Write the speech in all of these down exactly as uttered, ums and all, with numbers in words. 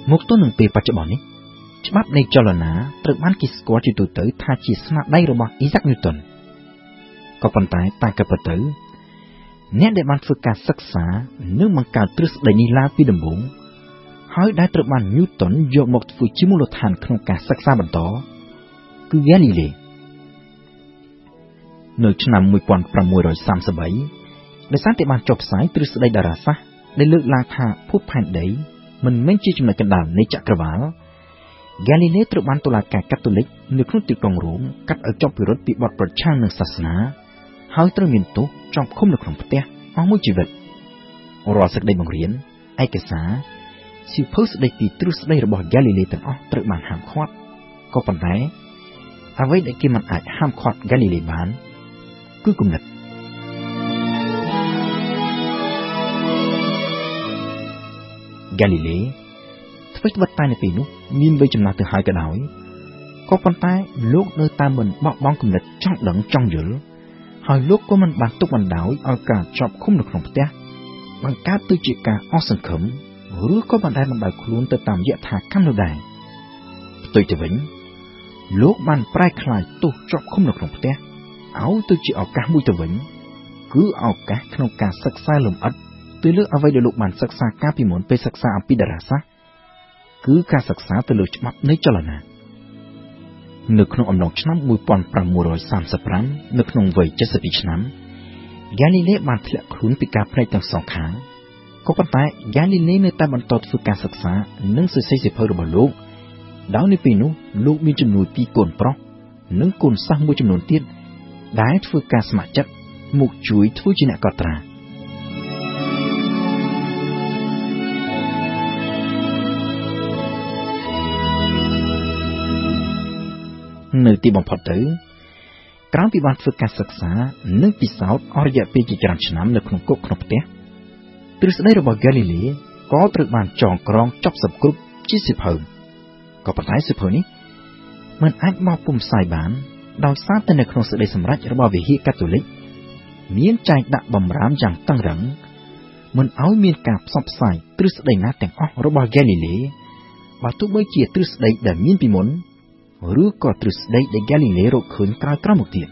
មកទល់នឹងពេលបច្ចុប្បន្ននេះច្បាប់នៃចលនាត្រូវបានគេស្គាល់ជាទូទៅថាជាស្នាដៃរបស់ Isaac Newton ក៏ប៉ុន្តែតែក៏ពិតទៅអ្នកដែលបានធ្វើការសិក្សានិងបង្កើតទ្រឹស្ដីនេះឡើងពីដំបូងហើយដែលត្រូវបាន Newton យកមកធ្វើជាមូលដ្ឋានក្នុងការសិក្សាបន្តគឺ Galilei នៅឆ្នាំmột nghìn sáu trăm ba mươi baដោយសារតែបានចុះផ្សាយទ្រឹស្ដីតារាសាស្ត្រដែលលើកឡើងថាភពផែនដីមិនមែនជាចំណុចកណ្ដាលនៃចក្រវាឡ Galilei ត្រូវបានតុលាការកាតូលិកនៅក្នុងទីក្រុងរ៉ូមកាត់ឲ្យជាប់ពិរុទ្ធពីបទប្រឆាំងនឹងសាសនាហើយត្រូវមានទោសជាប់ឃុំនៅក្នុងផ្ទះអស់មួយជីវិតរាល់សេចក្តីបង្រៀនឯកសារសៀវភៅស្តីពីទ្រឹស្ដីរបស់ Galilei ទាំងអស់ត្រូវបានហាមឃាត់ក៏ប៉ុន្តែអ្វីដែលគេមិនអាចហាមឃាត់ Galilei បានគឺគំនិត Galilei ធ្វើត្បិតតែនៅពេលនោះមានវ័យចំណាស់ទៅហើយក៏ដោយក៏ប៉ុន្តែលោកនៅតែមិនបោះបង់គំនិតចង់ដឹងចង់យល់ហើយលោកក៏មិនបានទុកបណ្ដោយឲ្យការជាប់ឃុំនៅក្នុងផ្ទះបង្កើតទៅជាការអស់សង្ឃឹមឬក៏បណ្តែតបណ្ដោយខ្លួនទៅតាមយថាកម្មនោះដែរផ្ទុយទៅវិញលោកបានប្រែក្លាយទោសជាប់ឃុំនៅក្នុងផ្ទះឲ្យទៅជាឱកាសមួយទៅវិញគឺឱកាសក្នុងការសិក្សាលម្អិតទៅលើអ្វីដែលលោកបានសិក្សាកាលពីមុនពេលសិក្សាអំពីតារាសាស្ត្រគឺការសិក្សាទៅលើច្បាប់នៃចលនានៅក្នុងអំឡុងឆ្នាំmột nghìn sáu trăm ba mươi lămនៅក្នុងវ័យเจ็ดสิบปีឆ្នាំ Galilei បានធ្លាក់ខ្លួនពីការភ្នែកទាំងសងខាងក៏ប៉ុន្តែ Galilei នៅតែបន្តធ្វើការសិក្សានិងសរសេរសៀវភៅរបស់លោកដោយនៅពេលនោះលោកមានជំនួយពីរកូនប្រុសនិងកូនសិស្សមួយចំនួនទៀតដែលធ្វើការស្ម័គ្រចិត្តមកជួយធ្វើជាអ្នកកត់ត្រានៅទីបំផុតទៅក្រោយពីបានធ្វើការសិក្សានិងពិសោធន៍អស់រយៈពេលជាច្រើនឆ្នាំនៅក្នុងគុកក្នុងផ្ទះទ្រឹស្ដីរបស់ Galilei ក៏ត្រូវបានចងក្រងចប់សព្វគ្រប់ជាសៀវភៅក៏ប៉ុន្តែសៀវភៅនេះមិនអាចបោះពុម្ពផ្សាយបានដោយសារតែនៅក្នុងសេចក្តីសម្រេចរបស់វិហារកាតូលិកមានចែងដាក់បម្រាមយ៉ាងតឹងរ៉ឹងមិនឲ្យមានការផ្សព្វផ្សាយទ្រឹស្ដីណាទាំងអស់របស់ Galilei បើទោះបីជាទ្រឹស្ដីដែលមានពីមុនឬក៏ទ្រឹស្ដីដែល Galilei រកឃើញក្រោយៗមកទៀត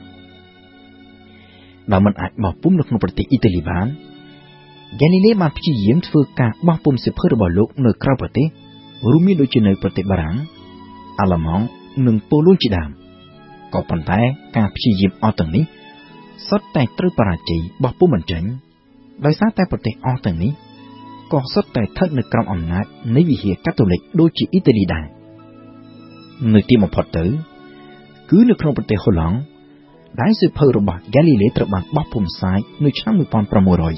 ដែលមិនអាចបោះពុម្ពនៅក្នុងប្រទេសអ៊ីតាលីបាន Galilei បានព្យាយាមធ្វើការបោះពុម្ពសៀវភៅរបស់លោកនៅក្រៅប្រទេសរួមមានដូចជានៅប្រទេសបារាំងអាល្លឺម៉ង់និងប៉ូឡូញជាដើមក៏ប៉ុន្តែការព្យាយាមអស់ទាំងនេះសុទ្ធតែត្រូវបរាជ័យបោះពុម្ពមិនចេញដោយសារតែប្រទេសអស់ទាំងនេះក៏សុទ្ធតែស្ថិតនៅក្រោមអំណាចនៃវិហារកាតូលិកដូចជាអ៊ីតាលីដែរនៅទីបំផុតទៅគឺនៅក្នុងប្រទេសហូឡង់ដែលសៀវភៅរបស់ Galilei ត្រូវបានបោះពុម្ពផ្សាយនៅឆ្នាំmột nghìn sáu trăm ba mươi tám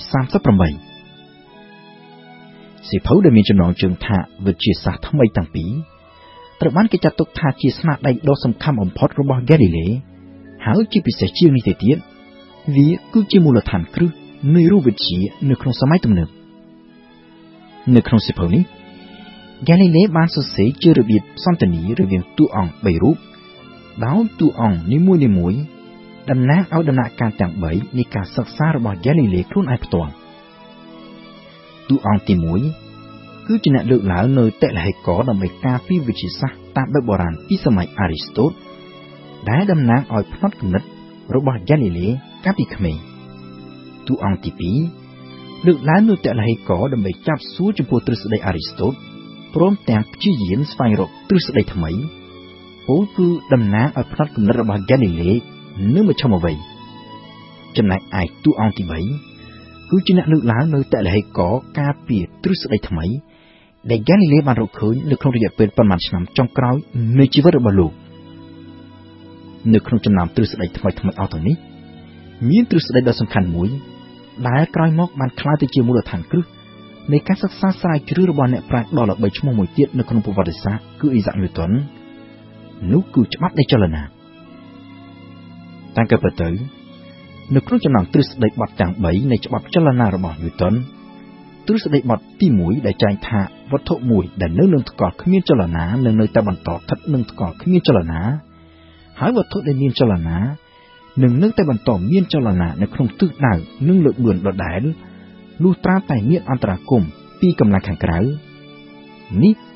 សៀវភៅដែលមានចំណងជើងថាវិទ្យាសាស្ត្រថ្មីទាំងពីរត្រូវបានគេចាត់ទុកថាជាស្នាដៃដ៏សំខាន់បំផុតរបស់ Galilei ហើយជាពិសេសជាងនេះទៅទៀតវាគឺជាមូលដ្ឋានគ្រឹះនៃរូបវិទ្យានៅក្នុងសម័យទំនើបនៅក្នុងសៀវភៅនេះ Galilei បានសរសេរជារបៀបសន្ទនារវាងតួអង្គបីរូបដោយតួអង្គនីមួយៗតំណាងឲ្យដំណាក់កាលទាំងបីនៃការសិក្សារបស់ Galilei ខ្លួនឯងផ្ទាល់តួអង្គទីមួយគឺជាអ្នកលើកឡើងនៅតិលហេករដើម្បីការពារវិទ្យាសាស្ត្រតាមបែបបុរាណពីសម័យអារីស្តូតដែលតំណាងឲ្យផ្នត់គំនិតរបស់ Galilei កាលពីក្មេងតួអង្គទីពីរលើកឡើងនៅតិលហេករដើម្បីចាប់សួរចំពោះទ្រឹស្ដីអារីស្តូតព្រមទាំងព្យាយាមស្វែងរកទ្រឹស្ដីថ្មីពោលគឺតំណាងឲ្យផ្នត់គំនិតរបស់ Galilei នៅមជ្ឈមវ័យចំណែកឯតួអង្គទីបីគឺជាអ្នកលើកឡើងនៅតិលហេករការពារទ្រឹស្ដីថ្មីដែល Galilei បានរកឃើញនៅក្នុងរយៈពេលប៉ុន្មានឆ្នាំចុងក្រោយនៃជីវិតរបស់លោកនៅក្នុងចំណោមទ្រឹស្ដីថ្មីថ្មីអស់ទាំងនេះមានទ្រឹស្ដីដ៏សំខាន់មួយដែលក្រោយមកបានក្លាយទៅជាមូលដ្ឋានគ្រឹះនៃការសិក្សាស្រាវជ្រាវរបស់អ្នកប្រាជ្ញដ៏ល្បីឈ្មោះមួយទៀតនៅក្នុងប្រវត្តិសាស្ត្រគឺ Isaac Newton នោះគឺច្បាប់នៃចលនាតាមក៏ពិតទៅនៅក្នុងចំណោមទ្រឹស្ដីបទទាំងបីនៃច្បាប់ចលនារបស់ Newton ទ្រឹស្ដីបទទីមួយដែលចែងថាវត្ថុមួយដែលនៅនឹងថ្កល់គ្មានចលនានឹងនៅតែបន្តស្ថិតនឹងថ្កល់គ្មានចលនាហើយវត្ថុដែលមានចលនានឹងនៅតែបន្តមានចលនានៅក្នុងទិសដៅនិងលើកបឿនដដែលលុះត្រាតែមានអន្តរាគមន៍ពីកម្លាំងខាងក្រៅនេះ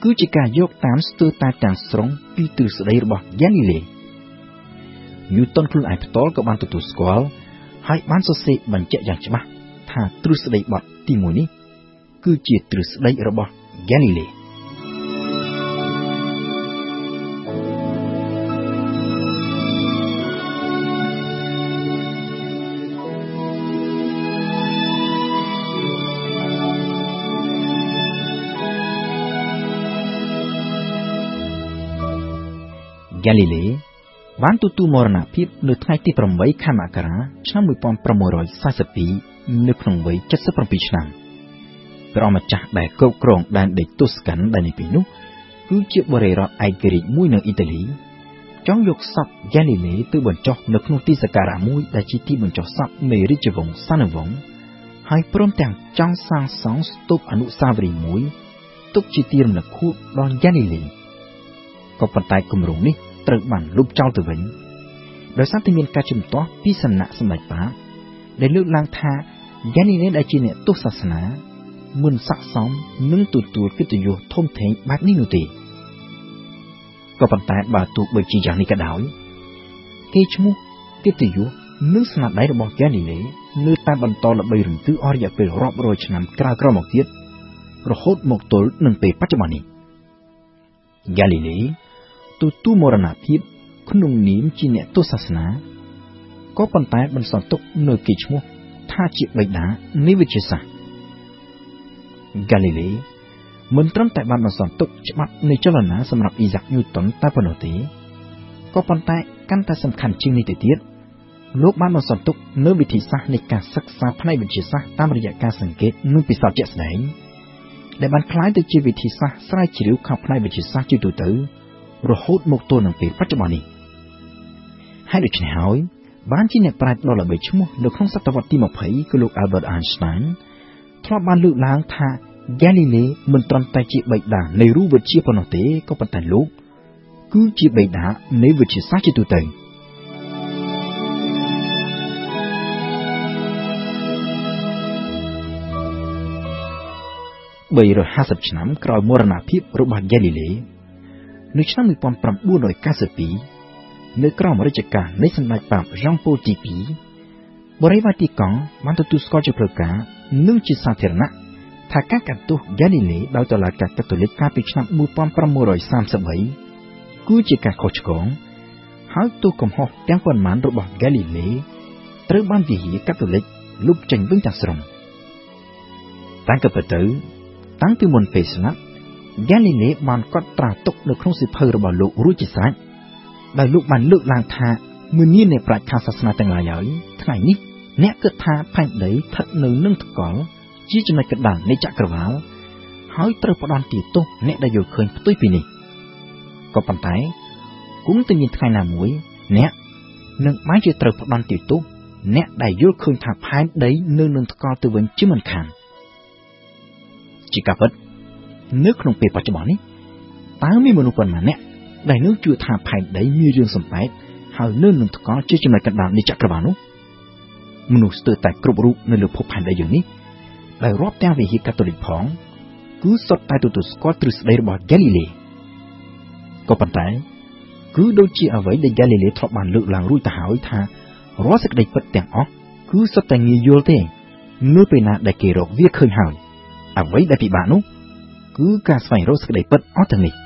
គឺជាការយកតាមស្ទើរតែទាំងស្រុងពីទ្រឹស្ដីរបស់ហ្គាលីលេញូតុនខ្លួនឯងផ្ទាល់ក៏បានទទួលស្គាល់ហើយបានសរសេរបញ្ជាក់យ៉ាងច្បាស់ថាទ្រឹស្ដីបទទីមួយនេះគឺជាទ្រឹស្ដីរបស់ហ្គាលីលេហ្គាលីលេបានទទួលមរណភាពនៅថ្ងៃទីប្រាំបីខែមករាឆ្នាំmột nghìn sáu trăm bốn mươi haiនៅក្នុងវ័យเจ็ดสิบเจ็ดឆ្នាំព្រះម្ចាស់ដែលគ្រប់គ្រងដែនដីទូស្កាន់ដែលនេះពីនោះគឺជាបរិរដ្ឋឯករាជ្យមួយនៅអ៊ីតាលីចង់យកសពហ្គាលីលេទៅបញ្ចុះនៅក្នុងទីសក្ការៈមួយដែលជាទីបញ្ចុះសពនៃរាជវង្សសាណវង្សហើយព្រមទាំងចង់សាងសង់ស្ទូបអនុស្សាវរីយ៍មួយទុកជាទីរំលឹកខួបដល់ហ្គាលីលេក៏ប៉ុន្តែគម្រោងនេះត្រូវបានលុបចោលទៅវិញដោយសារតែមានការជំទាស់ពីសំណាក់សម្ដេចប៉ាបដែលលើកឡើងថាហ្គាលីលេដែលជាអ្នកទស្សសាសនាមិនស័ក្តិសមនឹងទទួលកិត្តិយសធំធេងបែបនេះនោះទេក៏ប៉ុន្តែបើទោះបីជាយ៉ាងនេះក៏ដោយកេរ្តិ៍ឈ្មោះកិត្តិយសនិងស្នាដៃរបស់ហ្គាលីលេនៅតែបន្តល្បីរន្ទឺអស់រយៈពេលរាប់រយឆ្នាំក្រោយៗមកទៀតរហូតមកទល់នឹងពេលបច្ចុប្បន្ននេះហ្គាលីលេទទួលមរណភាពក្នុងនាមជាអ្នកទស្សសាសនាក៏ប៉ុន្តែបន្សល់ទុកនៅកេរ្តិ៍ឈ្មោះថាជាបិតានៃវិទ្យាសាស្ត្រហ្គាលីលេមិនត្រឹមតែបានបន្សល់ទុកច្បាប់នៃចលនាសម្រាប់អ៊ីសាក់ញូតុនតែប៉ុណ្ណោះទេក៏ប៉ុន្តែកាន់តែសំខាន់ជាងនេះទៅទៀតលោកបានបន្សល់ទុកនៅវិធីសាស្ត្រនៃការសិក្សាផ្នែកវិទ្យាសាស្ត្រតាមរយៈការសង្កេតនិងពិសោធន៍ជាក់ស្ដែងដែលបានក្លាយទៅជាវិធីសាស្ត្រស្រាវជ្រាវខាងផ្នែកវិទ្យាសាស្ត្រជាទូទៅរហូតមកទល់នឹងពេលបច្ចុប្បន្ននេះហើយដូច្នេះហើយបានជាអ្នកប្រាជ្ញដ៏ល្បីឈ្មោះនៅក្នុងសតវត្សទីยี่สิบគឺលោក Albert Einstein ធ្លាប់បានលើកឡើងថា Galilei មិនត្រឹមតែជាបិតានៃរូបវិទ្យាប៉ុណ្ណោះទេក៏ប៉ុន្តែលោកគឺជាបិតានៃវិទ្យាសាស្ត្រជាទូទៅបីរយห้าสิบឆ្នាំក្រោយមរណភាពរបស់ Galilei នៅឆ្នាំmột nghìn tám trăm chín mươi haiនៅក្រោមរាជការនៃសម្ដេចប៉ាប Jean Paulទីពីរ បរិយាវ៉ាទីកង់បានទទួលស្គាល់ជាផ្លូវការនិងជាសាធារណៈថាការកាត់ទោស Galilei ដោយតុលាការកាតូលិកកាលពីឆ្នាំmột nghìn tám trăm ba mươiគឺជាការខុសឆ្គងហើយទោសកំហុសទាំងប៉ុន្មានរបស់ Galilei ត្រូវបានវិហារកាតូលិកលុបចេញវិញទាំងស្រុងតាមក៏ពិតទៅតាំងពីមុនពេលស្លាប់ Galilei បានកត់ត្រាទុកនៅក្នុងសៀវភៅរបស់លោករួចជាស្រេចដោយលោកបានលើកឡើងថាមុនអ្នកប្រាជ្ញខាងសាសនាទាំងឡាយហើយថ្ងៃនេះអ្នកគិតថាផែនដីស្ថិតនៅនឹងថ្កល់ជាចំណុចកណ្ដាលនៃចក្រវាឡហើយត្រូវផ្ដន់ទោសអ្នកដែលយល់ឃើញផ្ទុយពីនេះក៏ប៉ុន្តែគង់តែមានថ្ងៃណាមួយអ្នកនឹងបានជាត្រូវផ្ដន់ទោសអ្នកដែលយល់ឃើញថាផែនដីនៅនឹងថ្កល់ទៅវិញជាមិនខានជាការពិតនៅក្នុងពេលបច្ចុប្បន្ននេះតើមានមនុស្សប៉ុន្មានអ្នកដែលនឹងជឿថាផែនដីមានរឿងសំប៉ែតហើយនៅនឹងថ្កល់ជាចំណុចកណ្ដាលនៃចក្រវាឡនោះមនុស្សស្ទើរតែគ្រប់រូបនៅលើភពផែនដីយើងនេះដែលរាប់ទាំងវិហារកាតូលិកផងគឺសុទ្ធតែទទួលស្គាល់ទ្រឹស្ដីរបស់ Galilei ក៏ប៉ុន្តែគឺដូចជាអ្វីដែល Galilei ធ្លាប់បានលើកឡើងរួចទៅហើយថារាល់សេចក្តីពិតទាំងអស់គឺសុទ្ធតែងាយយល់ទេនៅពេលណាដែលគេរកវាឃើញហើយអ្វីដែលពិបាកនោះគឺការស្វែងរកសេចក្តីពិតអស់ទាំងនេះ